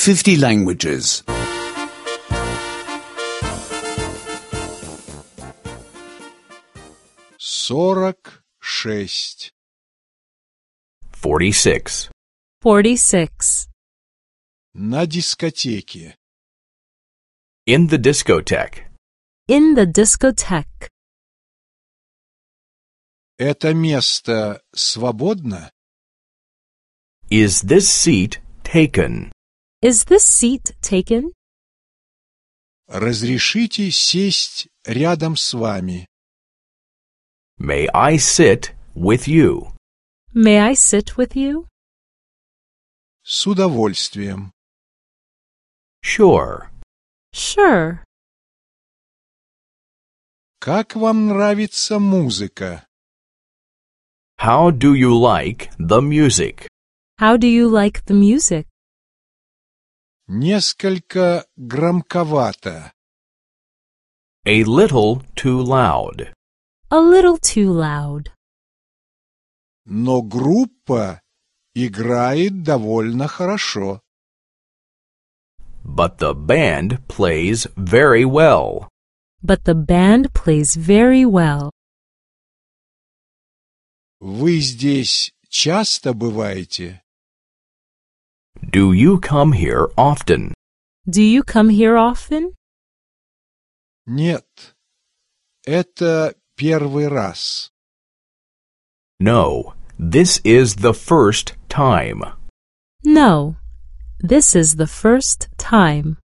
50 languages. 46. 46. 46. На дискотеке. In the discotheque. In the discotheque. Это место свободно? Is this seat taken? Is this seat taken? Разрешите сесть рядом с вами? May I sit with you? May I sit with you? С удовольствием. Sure. Sure. Как вам нравится музыка? How do you like the music? How do you like the music? Несколько громковато. A little too loud. A little too loud. Но группа играет довольно хорошо. But the band plays very well. But the band plays very well. Вы здесь часто бываете? Do you come here often? Do you come here often? Нет. Это первый раз. No, this is the first time. No. This is the first time.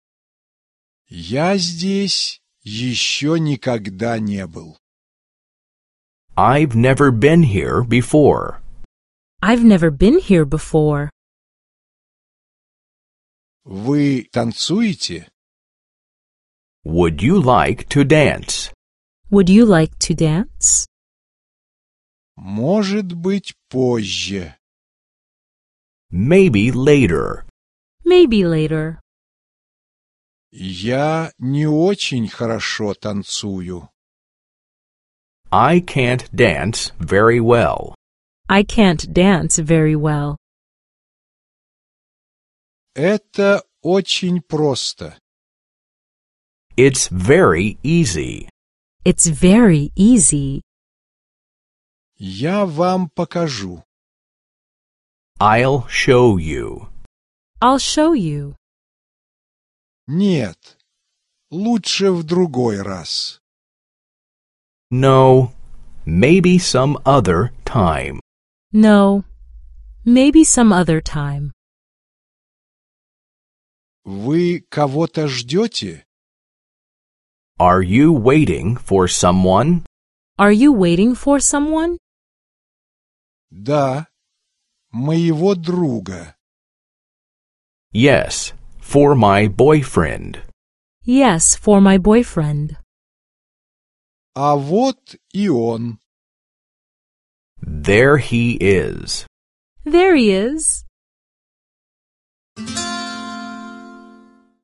Я здесь еще никогда не был. I've never been here before. I've never been here before. Вы танцуете? Would you like to dance? Would you like to dance? Может быть, позже. Maybe later. Maybe later. Я не очень хорошо танцую. I can't dance very well. I can't dance very well. Это очень просто. It's very easy. It's very easy. Я вам покажу. I'll show you. I'll show you. Нет, лучше в другой раз. No, maybe some other time. No. Maybe some other time. Вы кого-то ждете? Are you waiting for someone? Are you waiting for someone? Да, моего друга. Yes, for my boyfriend. Yes, for my boyfriend. А вот и он. There he is. There he is.